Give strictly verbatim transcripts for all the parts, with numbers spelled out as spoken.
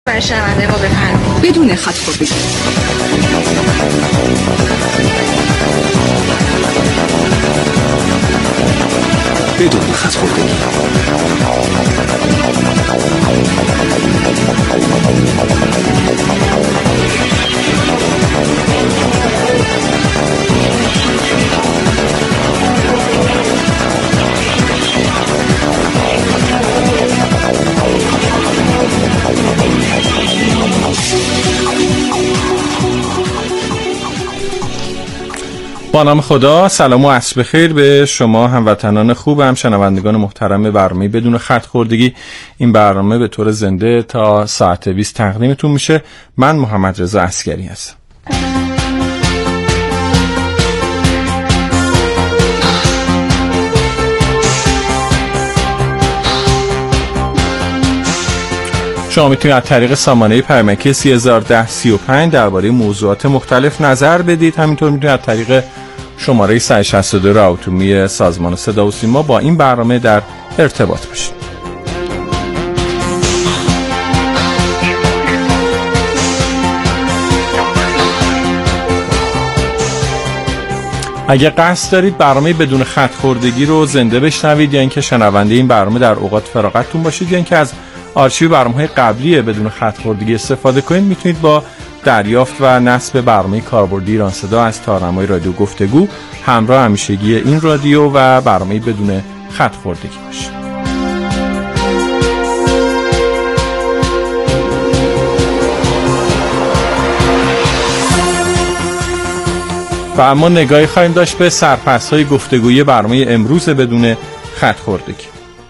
برای شنونده ما بفرمایید. بدون خط خوردگی. بدون خط خوردگی. با نام خدا، سلام و عصر بخیر به شما هموطنان خوبم، شنوندگان محترم برنامه بدون خط خوردگی. این برنامه به طور زنده تا ساعت بیست تقدیمتون میشه. من محمد رضا عسکری هستم. شما میتونید از طریق سامانه پیامکی سی هزار و ده سی و پنج درباره موضوعات مختلف نظر بدید. همینطور میتونید از طریق شماره صد و شصت و دو راوتومی سازمان صدا و سیما با این برنامه در ارتباط باشید. اگه قصد دارید برنامه بدون خط خوردگی رو زنده بشنوید یا اینکه شنونده این برنامه در اوقات فراغتتون باشید یا اینکه از آرشیو برنامه‌های قبلی بدون خط خوردگی استفاده کنید، میتونید با دریافت و نصب برنامه کاربردی ایران صدا از تارنمای رادیو گفتگو همراه همیشگی این رادیو و برنامه بدون خط خوردگی باشید. و اما نگاهی خواهیم داشت به سرپرست‌های گفتگویی برنامه امروز بدون خط خوردگی.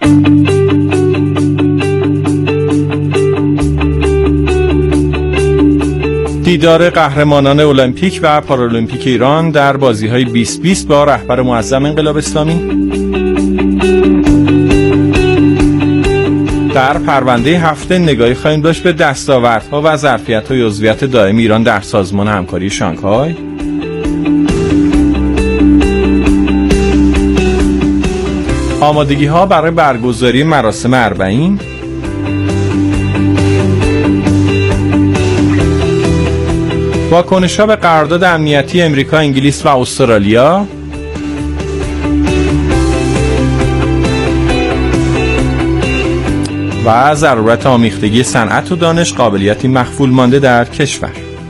دیدار قهرمانان المپیک و پارالمپیک ایران در بازی‌های بیست بیست با رهبر معظم انقلاب اسلامی. در پرونده هفته نگاهی خواهیم داشت به دستاوردها و ظرفیت‌های عضویت دائمی ایران در سازمان همکاری شانگهای. آمادگی‌ها برای برگزاری مراسم اربعین. واکنش‌ها به قرارداد امنیتی امریکا، انگلیس و استرالیا. و ضرورت آمیختگی صنعت و دانش، قابلیتی مخفول مانده در کشور.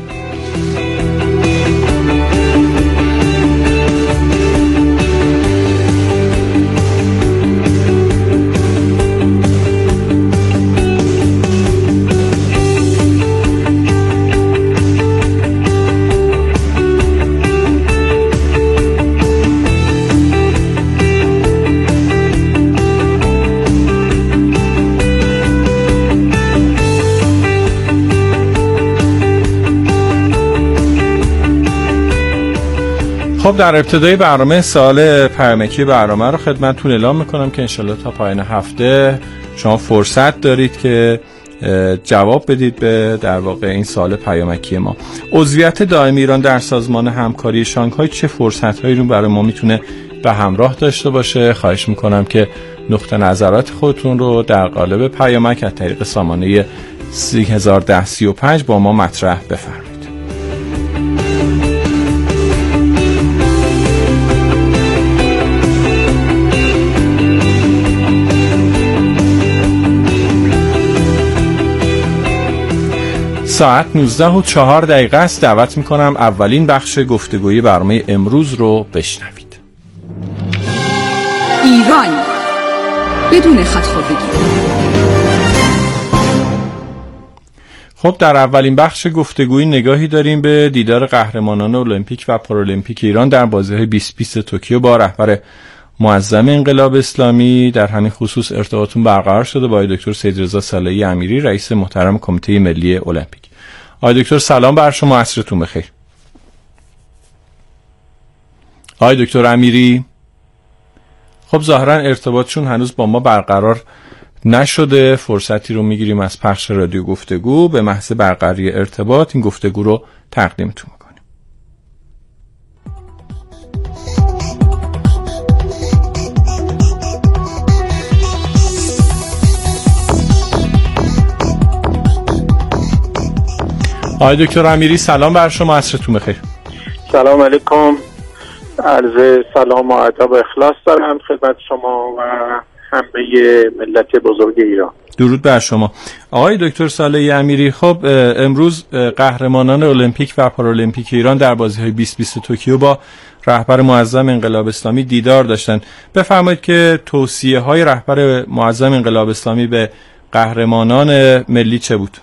خب در ابتدای برنامه سوال پیامکی برنامه رو خدمتتون اعلام میکنم که انشالله تا پایان هفته شما فرصت دارید که جواب بدید به در واقع این سوال پیامکی ما. عضویت دائمی ایران در سازمان همکاری شانگهای چه فرصت‌هایی رو برای ما میتونه به همراه داشته باشه؟ خواهش میکنم که نقطه نظرات خودتون رو در قالب پیامک از طریق سامانه سی هزار و ده سی و پنج با ما مطرح بفرمایید. ساعت نوزده و چهار دقیقه است. دعوت میکنم اولین بخش گفتگوی برنامه امروز رو بشنوید. ایران بدون خط خوردگی. خب در اولین بخش گفتگوی نگاهی داریم به دیدار قهرمانان المپیک و پارالمپیک ایران در بازی‌های بیست بیست توکیو با رهبر معظم انقلاب اسلامی. در همین خصوص ارتباطون برقرار شده با آقای دکتر سیدرضا صالحی امیری، رئیس محترم کمیته ملی المپیک. آقای دکتر سلام بر شما، عصرتون بخیر. آقای دکتر امیری، خب ظاهرا ارتباطشون هنوز با ما برقرار نشده. فرصتی رو میگیریم از پخش رادیو گفتگو به محض برقراری ارتباط این گفتگو رو تقدیمتون میکنیم. آقای دکتر امیری سلام بر شما، عصرتون بخیر. سلام علیکم، عرض سلام و ادب و اخلاص دارم خدمت شما و همه ملت بزرگ ایران. درود بر شما آقای دکتر صالحی امیری. خب امروز قهرمانان المپیک و پارالمپیک ایران در بازی‌های بیست بیست توکیو با رهبر معظم انقلاب اسلامی دیدار داشتن. بفرمایید که توصیه‌های رهبر معظم انقلاب اسلامی به قهرمانان ملی چه بود؟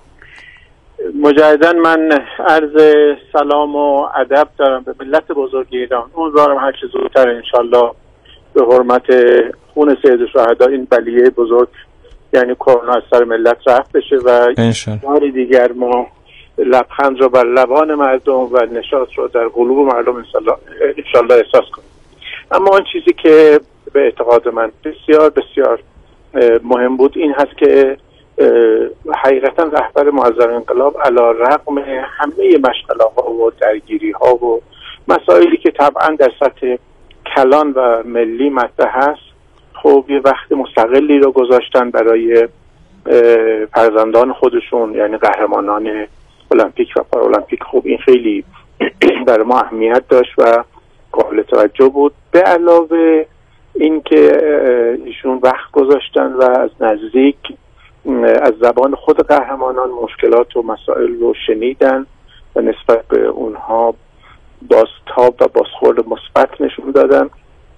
مجدداً من عرض سلام و ادب دارم به ملت بزرگ ایران. امیدوارم هر چه زودتر انشالله به حرمت خون سید الشهدا این بلیه بزرگ یعنی کرونا از سر ملت رفع بشه و بار دیگر ما لبخند رو بر لبان مردم و نشاط رو در قلوب مردم انشالله احساس کنیم. اما آن چیزی که به اعتقاد من بسیار بسیار مهم بود این هست که حقیقتا رهبر معظم انقلاب علی رغم همه مشغله‌ها و درگیری‌ها و مسائلی که طبعا در سطح کلان و ملی مطرح هست، خب یه وقت مستقلی رو گذاشتن برای فرزندان خودشون، یعنی قهرمانان المپیک و پارالمپیک. خب این خیلی برای ما اهمیت داشت و قابل توجه بود. به علاوه این که ایشون وقت گذاشتن و از نزدیک از زبان خود قهرمانان مشکلات و مسائل رو شنیدن و نسبت به اونها بازتاب و بازخورد مثبت نشون دادن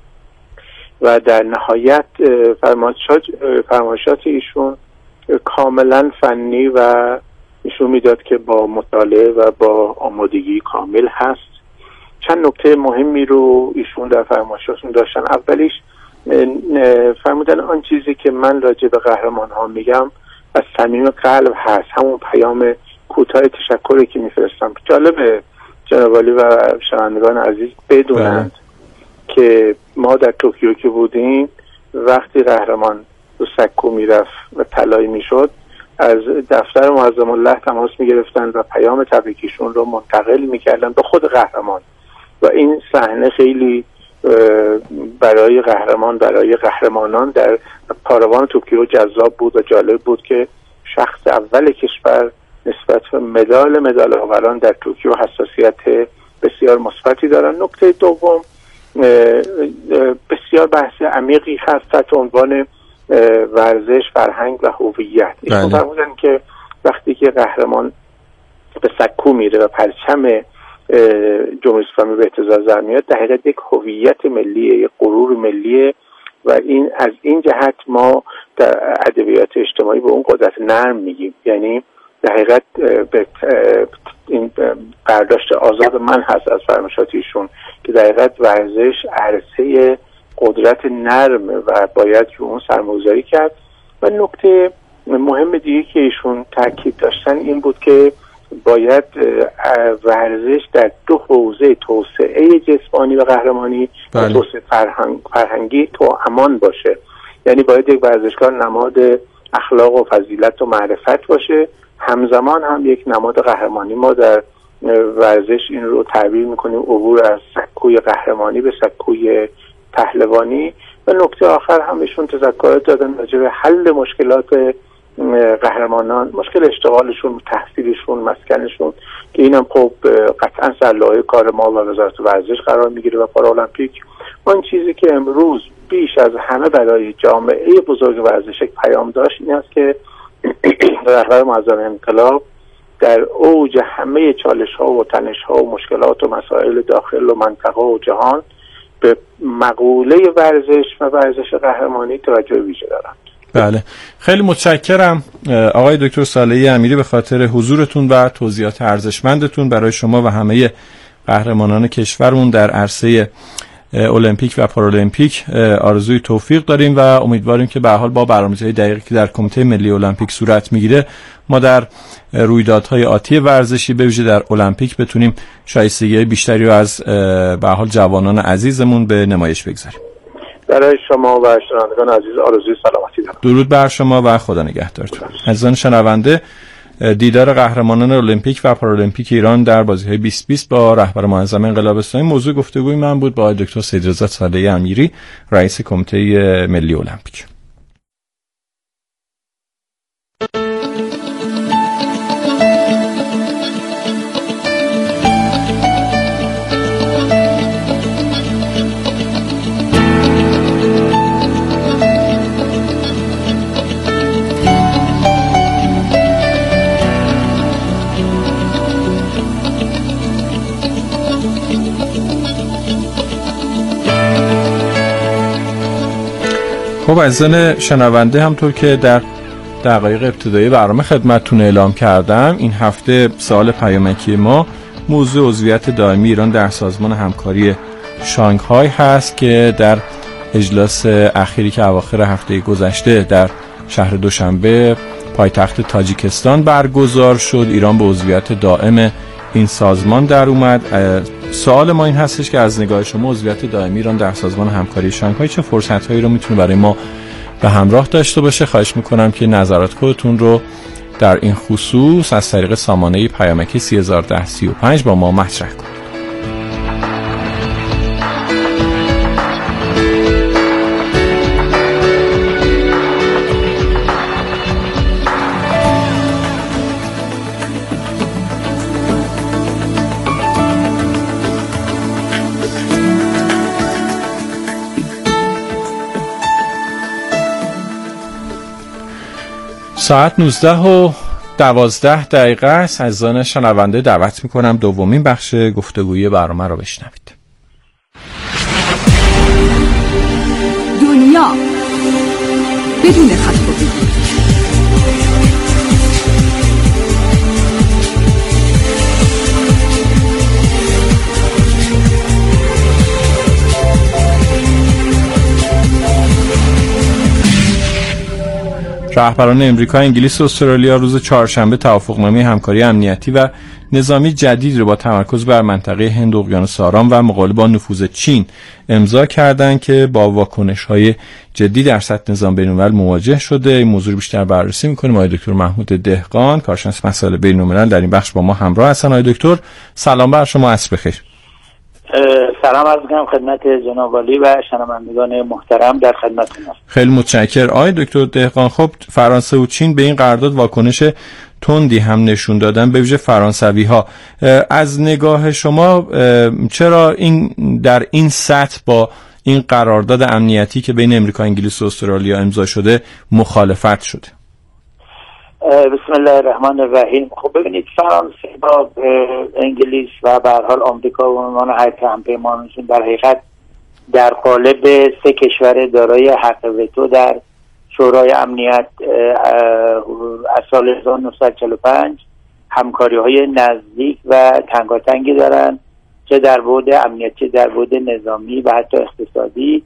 و در نهایت فرمایشات فرمایشات ایشون کاملا فنی و ایشون میداد که با مطالعه و با آمادگی کامل هست. چند نکته مهمی رو ایشون در فرمایشاتشون داشتن. اولیش فرمودن آن چیزی که من راجع به قهرمان ها میگم از صمیم قلب هست، همون پیام کوتاه تشکری که میفرستم. جالبه جناب عالی و شنوندگان عزیز بدونند که ما در توکیو که بودیم وقتی قهرمان رو سکو میرفت و طلایی میشد از دفتر معظم الله تماس میگرفتن و پیام تبریکیشون رو منتقل میکردن به خود قهرمان و این صحنه خیلی برای قهرمان برای قهرمانان در پاروان توکیو جذاب بود و جالب بود که شخص اول کشور نسبت به مدال مدال آوران در توکیو حساسیت بسیار مثبتی دارن. نکته دوم بسیار بحث عمیقی هست تحت عنوان ورزش، فرهنگ و هویت. ایشون فرمودن که وقتی که قهرمان به سکو میره و پرچم جمهوری اسلامی به اهتزاز در میاد، در حقیقت یک هویت ملیه، یک غرور ملیه و این از این جهت ما در ادبیات اجتماعی به اون قدرت نرم میگیم. یعنی در حقیقت این برداشت آزاد من هست از فرمایشات ایشون که در حقیقت ورزش عرصه قدرت نرم و باید رو اون سرمایه‌گذاری کرد. و نکته مهم دیگه که ایشون تاکید داشتن این بود که باید ورزش در دو حوزه توسعه جسمانی و قهرمانی و توسعه فرهنگ، فرهنگی تو امان باشه. یعنی باید یک ورزشکار نماد اخلاق و فضیلت و معرفت باشه، همزمان هم یک نماد قهرمانی. ما در ورزش این رو تعبیر میکنیم عبور از سکوی قهرمانی به سکوی پهلوانی. و نکته آخر هم ایشون تذکرات دادن راجع به حل مشکلات قهرمانان، مشکل اشتغالشون، تحصیلشون، مسکنشون که اینم خب قطعا سر لایحه کار ما و وزارت ورزش قرار میگیره و پارالمپیک. اون چیزی که امروز بیش از همه برای جامعه بزرگ ورزش یک پیام داشت این است که رهبر معظم انقلاب در اوج همه چالش ها و تنش ها و مشکلات و مسائل داخل و منطقه و جهان به مقوله ورزش و ورزش قهرمانی توجه ویژه دارند. بله، خیلی متشکرم آقای دکتر صالحی امیری به خاطر حضورتون و توضیحات ارزشمندتون. برای شما و همه قهرمانان کشورمون در عرصه المپیک و پارالمپیک آرزوی توفیق داریم و امیدواریم که به هر حال با برنامه‌های دقیقی که در کمیته ملی المپیک صورت میگیره ما در رویدادهای آتی ورزشی به ویژه در المپیک بتونیم شایستگی بیشتری رو از به هر حال جوانان عزیزمون به نمایش بگذاریم. برای شما و شنوندگان عزیز آرزوی سلامتی دارم. درود بر شما و خدا نگهدارتون. عزیزان شنونده، دیدار قهرمانان المپیک و پارالمپیک ایران در بازی‌های بیست بیست با رهبر معظم انقلاب اسلامی موضوع گفتگوی من بود با دکتر سیدرضا صالحی امیری، رئیس کمیته ملی المپیک. خب عزیزان شنونده، همطور که در دقایق ابتدایی برنامه خدمتتون اعلام کردم، این هفته سوال پیامکی ما موضوع عضویت دائمی ایران در سازمان همکاری شانگهای هست که در اجلاس اخیری که اواخر هفته گذشته در شهر دوشنبه پایتخت تاجیکستان برگزار شد، ایران به عضویت دائم این سازمان در اومد. سوال ما این هستش که از نگاه شما عضویت دائمی ایران در سازمان همکاری شانگهای چه فرصت‌هایی رو میتونه برای ما به همراه داشته باشه؟ خواهش میکنم که نظرات خودتون رو در این خصوص از طریق سامانه پیامکی سی هزار و ده سی و پنج با ما مطرح کنید. ساعت نوزده و دوازده دقیقه است. عزیزان شنونده دعوت میکنم دومین بخش گفتگوی برنامه رو بشنوید. دنیا بدون خط و بگیر. رهبران امریکا، انگلیس و استرالیا روز چهارشنبه توافقنامه همکاری امنیتی و نظامی جدید را با تمرکز بر منطقه هند اقیانوس آرام و مقابله با نفوذ چین امضا کردند که با واکنش‌های جدی در سطح نظام بین‌الملل مواجه شده. این موضوع بیشتر بررسی می‌کنیم. آقای دکتر محمود دهقان، کارشناس مسائل بین‌الملل، در این بخش با ما همراه هستن. آقای دکتر سلام بر شما، عصر بخیر. سلام عرض می‌کنم خدمت جناب عالی و شنوندگان محترم، در خدمتتون هستم. خیلی متشکرم. آقای دکتر دهقان، خب فرانسه و چین به این قرارداد واکنش تندی هم نشون دادن، به ویژه فرانسوی‌ها. از نگاه شما چرا این در این سطح با این قرارداد امنیتی که بین امریکا، انگلیس و استرالیا امضا شده مخالفت شده؟ بسم الله الرحمن الرحیم. خب ببینید، فرانسه با انگلیس و به هر حال آمریکا و عنوان هیئت همپیمانشون در حقیقت در قالب سه کشور دارای حق وتو در شورای امنیت از سال هزار و نهصد و چهل و پنج همکاری‌های نزدیک و تنگاتنگی دارن، چه در بعد امنیتی، چه در بعد نظامی و حتی اقتصادی.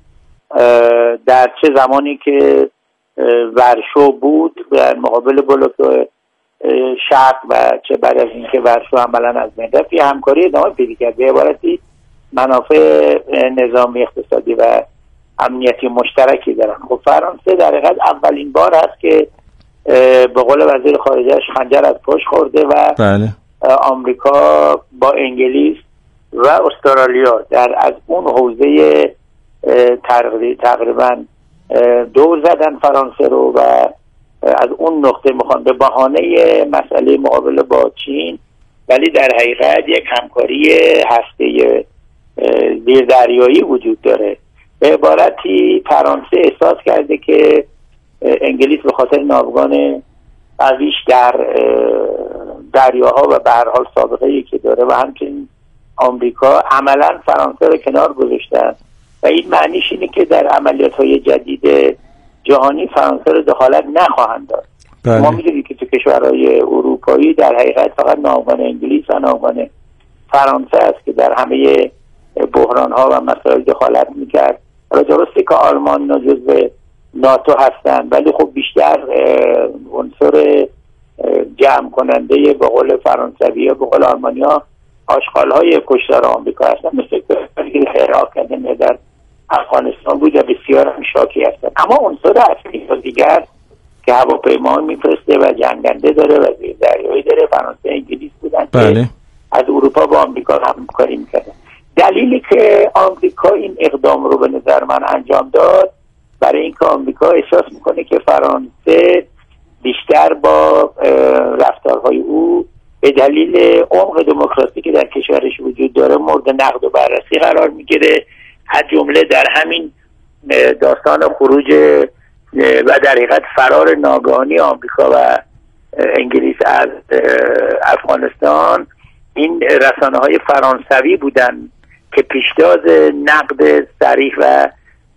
در چه زمانی که ورشو بود در مقابل بلوک شرق و چه بعد از اینکه ورشو عملاً از بین رفت، یه همکاری ادامه پیدا کرد. به عبارتی منافع نظامی، اقتصادی و امنیتی مشترکی دارن. خب فرانسه در حقیقت اولین بار هست که به قول وزیر خارجه‌اش خنجر از پشت خورده و بله. آمریکا با انگلیس و استرالیا در از اون حوزه تقریبا دور زدن فرانسه رو و از اون نقطه میخوان به بهانه مسئله مقابله با چین، ولی در حقیقت یک همکاری هسته زیردریایی وجود داره. به عبارتی فرانسه احساس کرده که انگلیس به خاطر ناوگان قویش در دریاها و به هر حال سابقه‌ای که داره و همچنین آمریکا عملاً فرانسه رو کنار گذاشتن و این معنیش اینه که در عملیات‌های جدید جهانی فرانسه رو دخالت نخواهند داد. بله. ما می‌دونیم که تو کشورهای اروپایی در حقیقت فقط ناوگان انگلیس و ناوگان فرانسه است که در همه بحران‌ها و مسائل دخالت می‌کرد. حالا درسته که آلمان جزو ناتو هستند، ولی خب بیشتر عنصر جمع کننده به قول فرانسوی‌ها، به قول آلمانی‌ها آشغال‌های کشتار آمریکا هستند، مثل که عراق کردن در افغانستان بود و بسیار هم شاکی هستند. اما عنصر اصلی و دیگر که هواپیما میفرسته و جنگنده داره و زیردریایی داره، فرانسه انگلیس بودن بله. که از اروپا با آمریکا همکاری می‌کردن. دلیلی که آمریکا این اقدام رو به نظر من انجام داد برای اینکه آمریکا احساس میکنه که فرانسه بیشتر با رفتارهای او به دلیل عمق دموکراسی که در کشورش وجود داره مورد نقد و بررسی قرار میگیره، از جمله در همین داستان خروج و در حقیقت فرار ناگهانی آمریکا و انگلیس از افغانستان این رسانه‌های فرانسوی بودن که پیشتاز نقد صریح و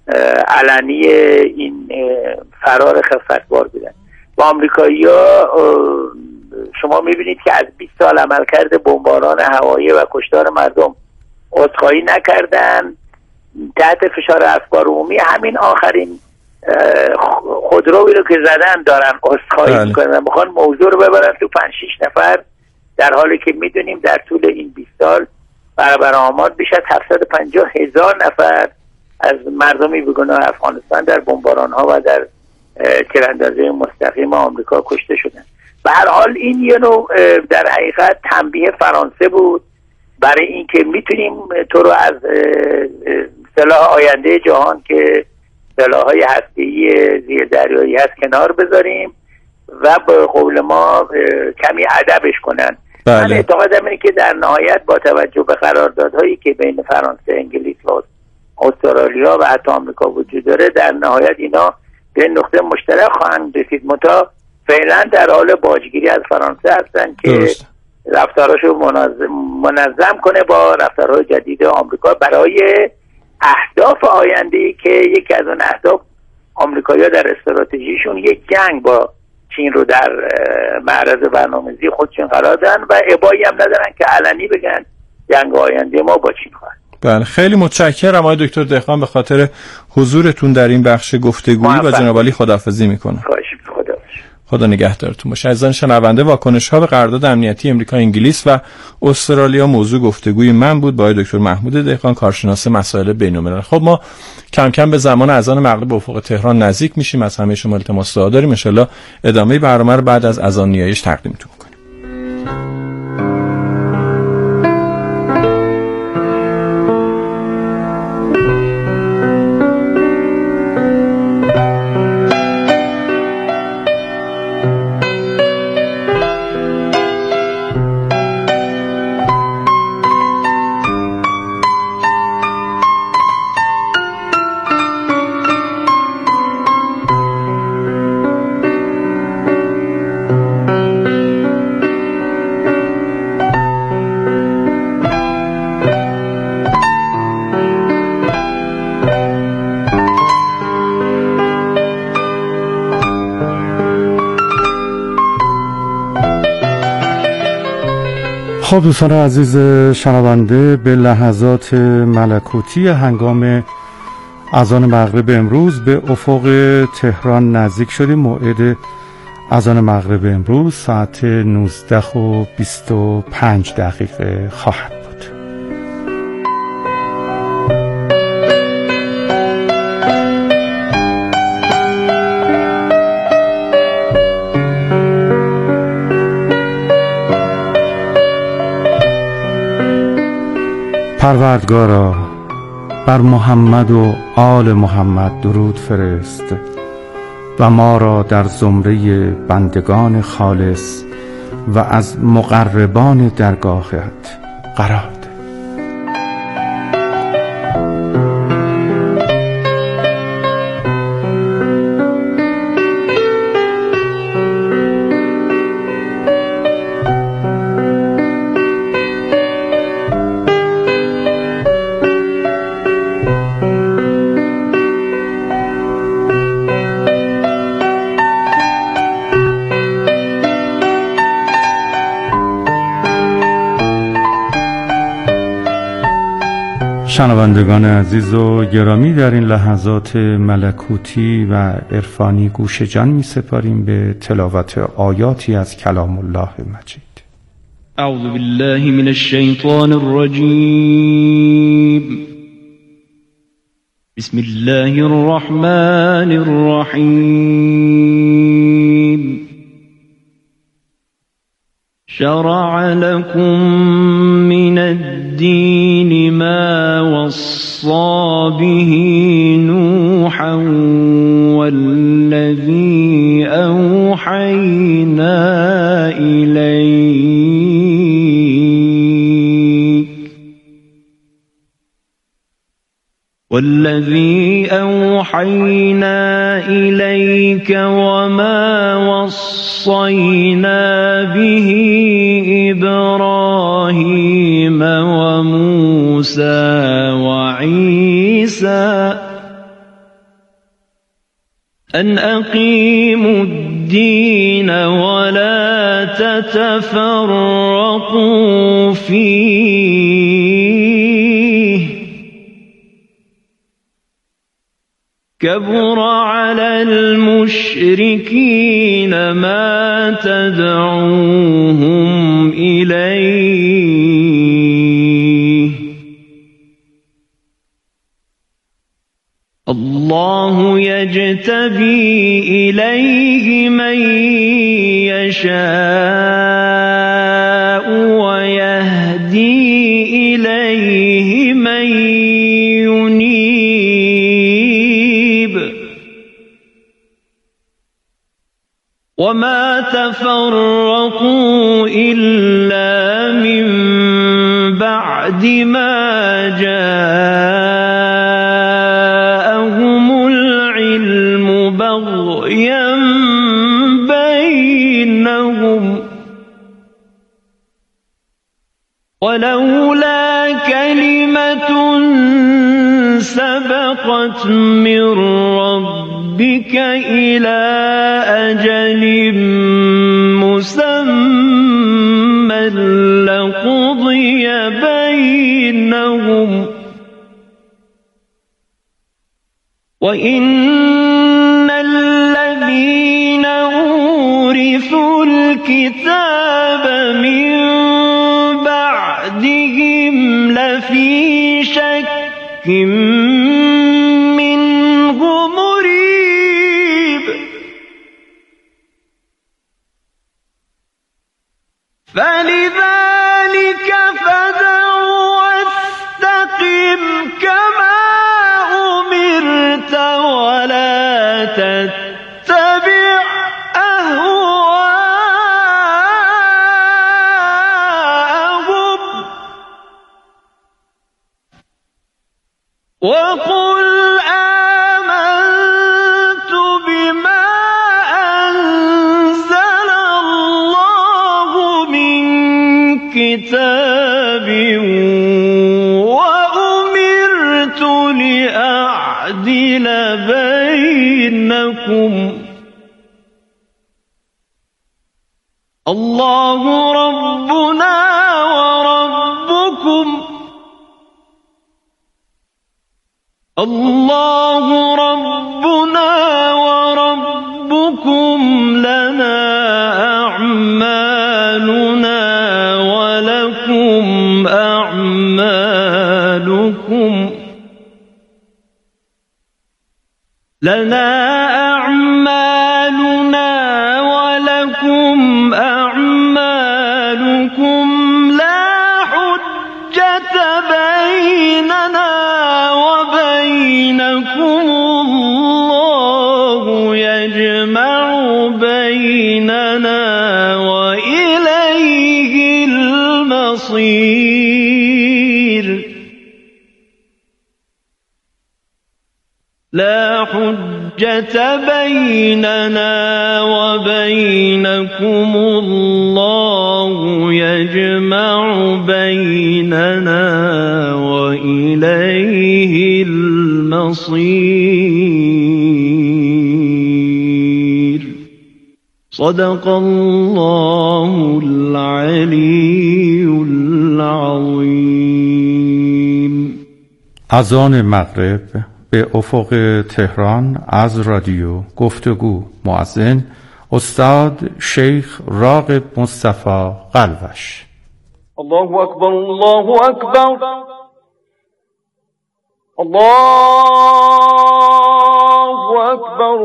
علنی این فرار خفتبار بودن. با آمریکایی‌ها شما میبینید که از بیست سال عملکرد بمباران هوایی و کشتار مردم عذرخواهی نکردن، تحت فشار افکار عمومی همین آخرین خودرویی رو که زدن دارن عذرخواهی میکنن، میخوان موضوع رو ببرن تو پنج شش نفر، در حالی که میدونیم در طول این بیست سال برابر آمار بیش از هفتصد و پنجاه هزار نفر از مردمی بیگناه افغانستان در بمباران ها و در تیراندازی مستقیم آمریکا کشته شدن. به هر حال این یه نوع در حقیقت تنبیه فرانسه بود برای اینکه میتونیم تو رو از سلاح آینده جهان که سلاح‌های هسته‌ای زیر دریایی هست کنار بذاریم و به قول ما کمی ادبش کنن. بله. من اعتقادم اینه که در نهایت با توجه به قراردادهایی که بین فرانسه، انگلیس و استرالیا و حتی آمریکا وجود داره، در نهایت اینا به نقطه مشترک خواهند رسید. متا فعلا در حال باجگیری از فرانسه هستن که رفتاراشو منظم, منظم کنه با رفتارهای جدید آمریکا برای اهداف آینده‌ای که یکی از اون اهداف آمریکایی‌ها در استراتژیشون یک جنگ با چین رو در معرض برنامه‌ریزی خودشون قرار دادن و ابایی هم ندارن که علنی بگن جنگ آینده ما با چین خواهد. بله، خیلی متشکرم آقای دکتر دهقان به خاطر حضورتون در این بخش گفتگویی و جناب عالی خداحافظی میکنم. خواهش خدا خدا نگهدارتون باشه. عزیزان شنونده، واکنش‌ها به قرارداد امنیتی امریکا، انگلیس و استرالیا موضوع گفتگوی من بود با آقای دکتر محمود دهقان، کارشناس مسائل بین‌الملل. خب ما کم کم به زمان اذان مغرب افق تهران نزدیک میشیم. از همه شما التماس دعا داریم. ان شاءالله ادامه برنامه رو بعد از اذان نیایش تقدیمتون می‌کنیم. خب دوستان عزیز شنونده، به لحظات ملکوتی هنگام اذان مغرب امروز به افق تهران نزدیک شدیم. موعد اذان مغرب امروز ساعت نوزده و بیست و پنج دقیقه خواهد بود. پروردگارا بر محمد و آل محمد درود فرست و ما را در زمره بندگان خالص و از مقربان درگاهت قرار ده. شنوندگان عزیز و گرامی، در این لحظات ملکوتی و عرفانی گوش جان می سپاریم به تلاوت آیاتی از کلام الله مجید. اعوذ بالله من الشیطان الرجیم. بسم الله الرحمن الرحیم. شرع لكم من الدين ما وصى به نوحا والذي أوحينا إليك والذي أوحينا إليك وما وصينا به إبراهيم وموسى وعيسى أن أقيموا الدين ولا تتفرقوا فيه كبر على المشركين ما تدعوهم إليه الله يجتبي إليه من يشاء ويهدي إليه من ينيب وما تفرقوا إلا من بعد ما جاءهم العلم بغيا بينهم ولولا كلمة سبقت من ربك إلى أجل مسمى لقضي بينهم وإن الذين أورثوا الكتاب من بعدهم لفي شك منه مريب فلذلك فادع واستقم كما أمرت ولا تتبع أهواءهم وقل آمنت بما أنزل الله من كتاب وأمرت لأعدل بينكم الله ربنا وربكم الله ربنا وربكم لنا أعمالنا ولكم أعمالكم لنا أعمالنا ولكم أعمالكم لا حجة بيننا وبينكم الله يجمع بيننا وإليه المصير لا حجة بيننا وبينكم الله يجمع بيننا وإليه المصير صدق الله العلي العظيم. اذان مغرب به افق تهران از رادیو گفتگو. مؤذن استاد شیخ راغب مصطفی قلوش. الله اکبر الله اکبر الله اکبر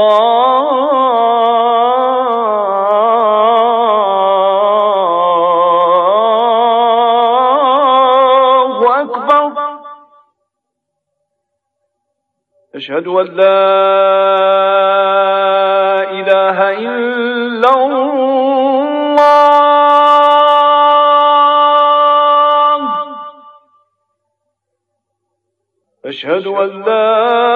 الله اکبر اشهد ان لا اله الا الله اشهد ان لا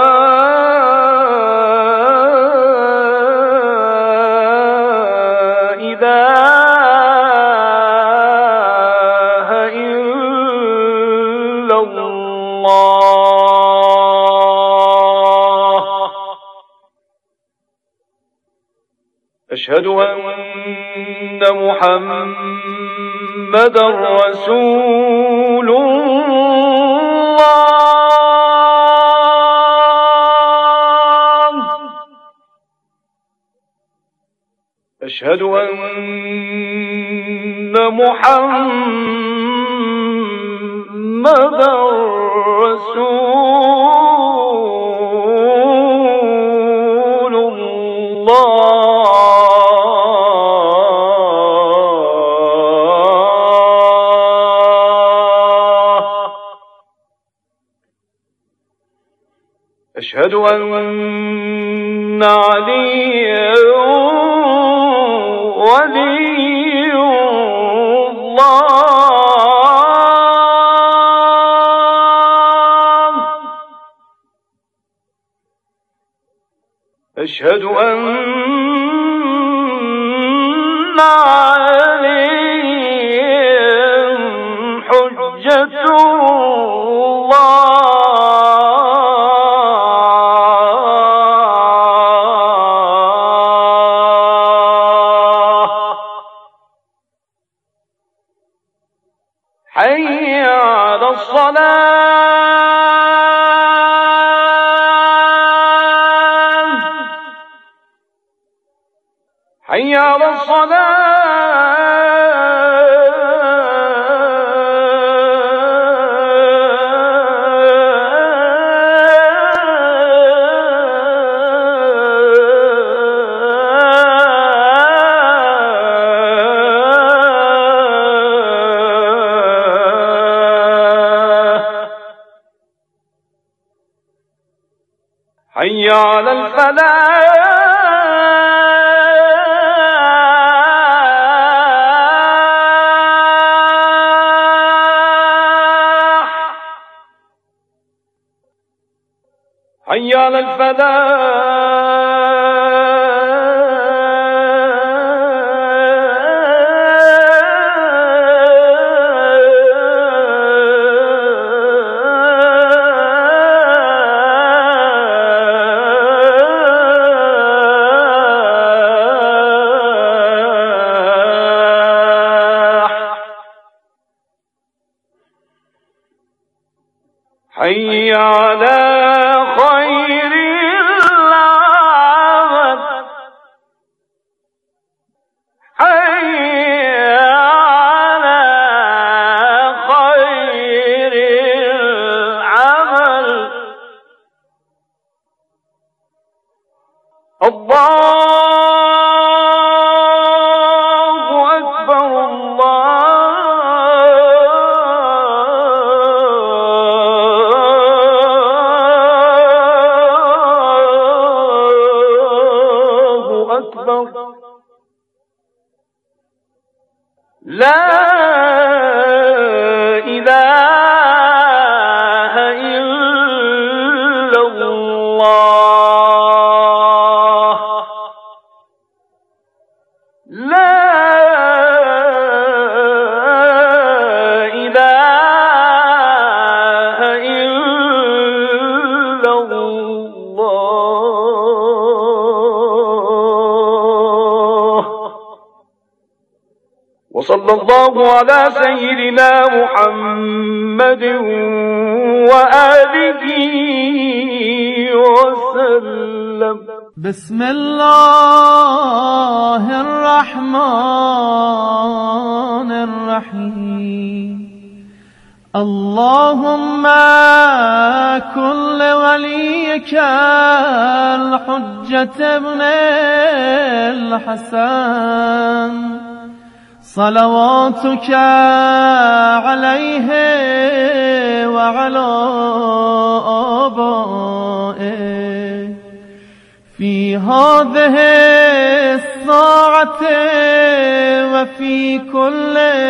اله الا الله أشهد أن محمدا رسول الله. أشهد أن محمدا رسول الله. أشهد أن عليا ولي الله. أشهد أن عليا حجة الله. حي على الصلاة. حي على حي على الفلاح. حي على حي على خير العمل. حي على خير العمل. الله أكبر الله أكبر. لا إله إلا الله. لا إله إلا الله. وصلى الله على سيدنا محمد وآله وسلم. بسم الله الرحمن الرحيم. اللهم كن لوليك الحجة ابن الحسن صلواتك عليه وعلى آبائه في هذه الساعة وفي كل